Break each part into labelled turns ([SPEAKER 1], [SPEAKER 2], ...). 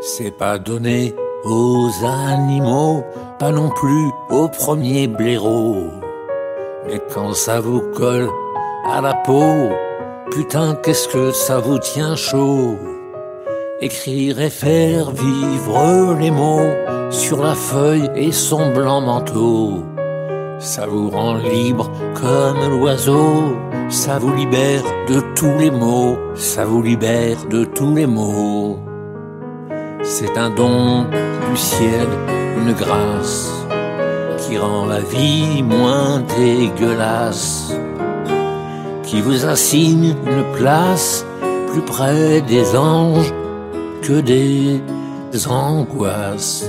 [SPEAKER 1] C'est pas donné aux animaux, pas non plus aux premiers blaireaux. Mais quand ça vous colle à la peau, putain qu'est-ce que ça vous tient chaud. Écrire et faire vivre les mots sur la feuille et son blanc manteau. Ça vous rend libre comme l'oiseau, ça vous libère de tous les maux, ça vous libère de tous les maux. C'est un don du ciel, une grâce qui rend la vie moins dégueulasse, qui vous assigne une place plus près des anges que des angoisses.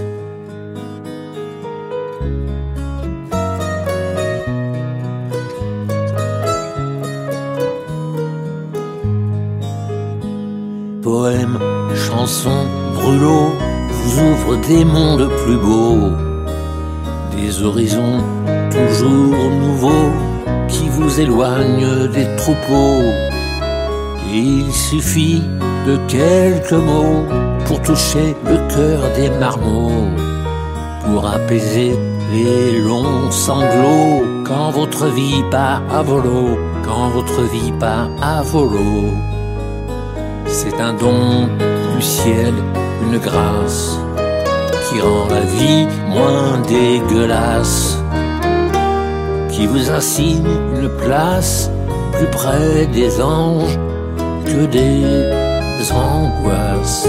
[SPEAKER 1] Poèmes, chansons, brûlots vous ouvrent des mondes plus beaux, des horizons toujours nouveaux qui vous éloignent des troupeaux. Il suffit de quelques mots pour toucher le cœur des marmots, pour apaiser les longs sanglots quand votre vie part à volo, quand votre vie part à volo. C'est un don du ciel, une grâce qui rend la vie moins dégueulasse, qui vous assigne une place plus près des anges que des angoisses.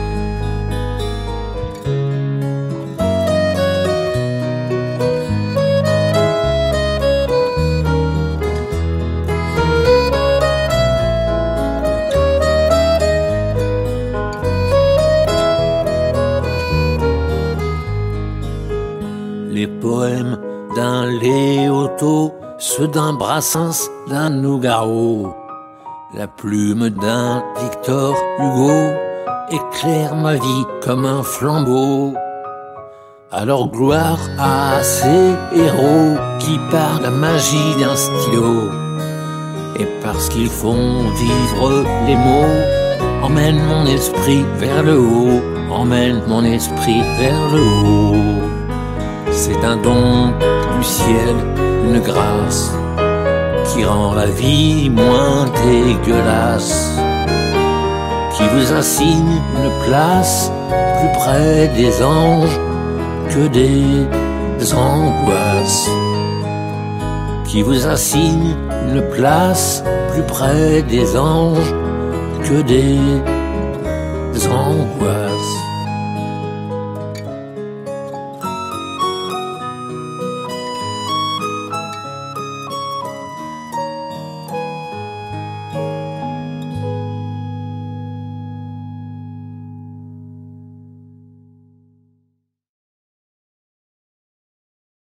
[SPEAKER 1] Les poèmes d'un Léoto, ceux d'un Brassens, d'un Nougaro, la plume d'un Victor Hugo éclaire ma vie comme un flambeau. Alors gloire à ces héros qui par la magie d'un stylo et parce qu'ils font vivre les mots, emmène mon esprit vers le haut, emmène mon esprit vers le haut. C'est un don du ciel, une grâce qui rend la vie moins dégueulasse, qui vous assigne une place plus près des anges que des angoisses, qui vous assigne une place plus près des anges que des angoisses.